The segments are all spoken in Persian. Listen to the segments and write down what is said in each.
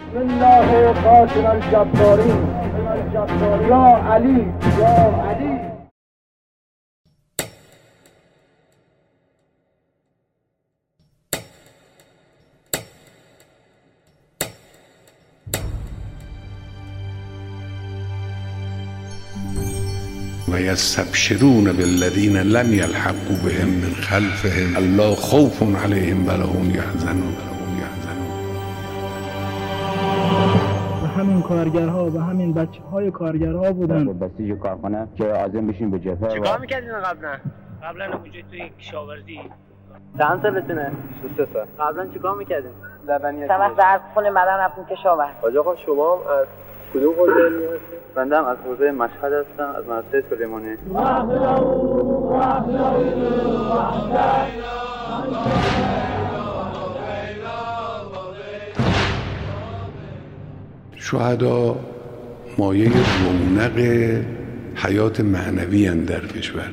بسم الله قاتل الجبارین یا علی یا علی. و یستبشرون بالذین لم یلحقوا بهم من خلفهم الا خوف علیهم ولا هم یحزنون. و همین کارگرها و همین بچه‌های کارگرها بودن بسیج کارخانه که عازم بشین به جبهه. چیکار می‌کردین قبلا کجا توی کشاورزی؟ چند سالتونه؟ 3 سال. قبلا چیکار می‌کردین؟ لبنیات. سمت درس خونیم بعدم رفتیم کشاورزی. آقا شما هم از کدوم حوزه علمی هستید؟ بنده هم از حوزه مشهد هستم، از مدرسه سلیمانی. شهدا مایه رونق حیات معنوی اند در کشور.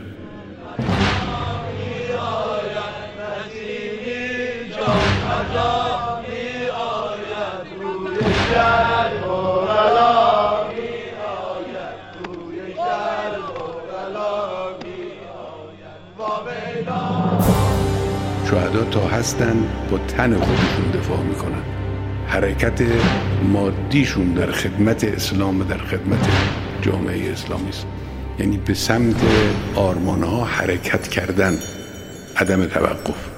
شهدا تا هستن با تن خودشون دفاع میکنن. حرکت مادیشون در خدمت اسلام و در خدمت جامعه اسلامی است. یعنی به سمت آرمانها حرکت کردن، عدم توقف.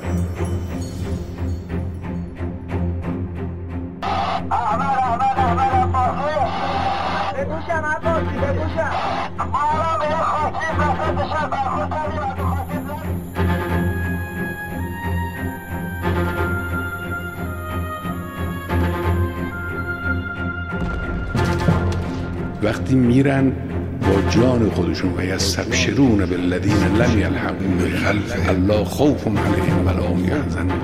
وقتی میرن با جان خودشون و یستبشرون بالذین لم یلحقوا بخلفهم الا خوف علیهم ولا هم یحزنون.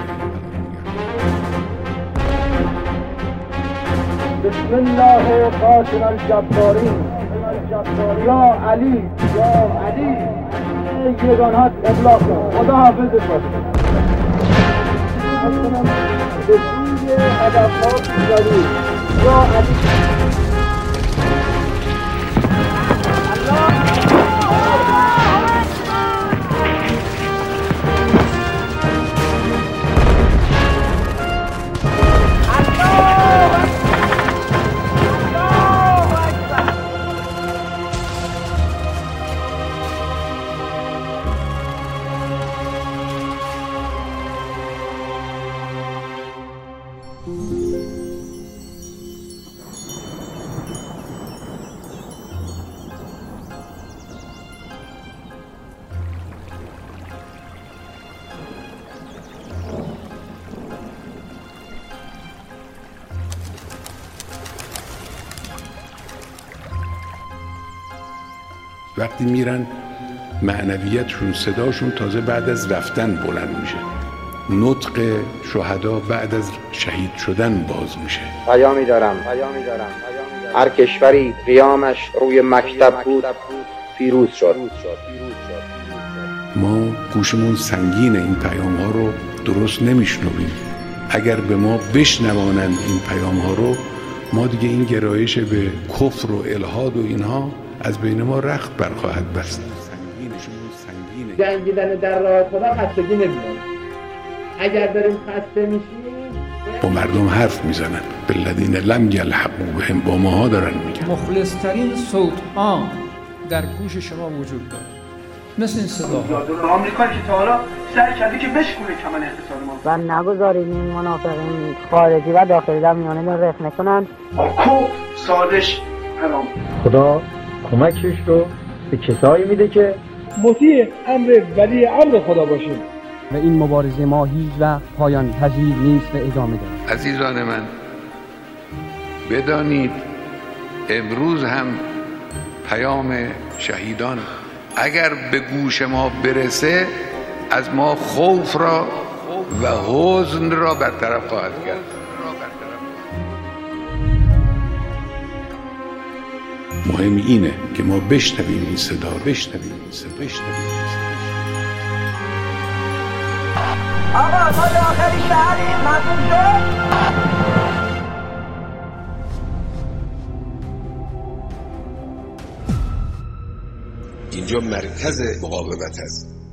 بسم الله قاتل الجبارین یا علی یا علی. یگانات ابلاغ کن. خدا حافظت باشه. به سوی هدفها پیروی یا علی. وقتی میرن معنویتشون، صداشون تازه بعد از رفتن بلند میشه. نطق شهدا بعد از شهید شدن باز میشه. پیامی دارم. هر کشوری قیامش روی مکتب بود پیروز شد. ما گوشمون سنگین این پیام ها رو درست نمیشنویم. اگر به ما بشنوانند این پیام ها رو، ما دیگه این گرایش به کفر و الحاد و اینها از بین ما رخت برخواهد بست. جنگیدن در راه خدا خستگی نمیاد. اگر داریم خسته میشیم با مردم حرف میزنن. بالذین لم یلحقوا بهم، با ماها دارن میگن. مخلص‌ترین صوت ها در گوش شما وجود داره، مثل این صداها. آمریکایی که تا حالا سعی کرده که بشکونه کمان اقتصاد ما و نگذاریم این منافقین خارجی و داخلی در میانه رخنه کنن. کو سازش حرام. خدا کمکش رو به کسایی میده که مطیع امر ولی امر خدا باشیم و این مبارزه ما هیچ وقت پایان پذیر نیست و ادامه دارد. عزیزان من، بدانید امروز هم پیام شهیدان اگر به گوش ما برسه، از ما خوف را و حزن را برطرف خواهد کرد. مهم اینه که ما بشنویم این صدا، بشنویم. آقا ما داخل شهریم، مردم شد. اینجا مرکز مقاومت است.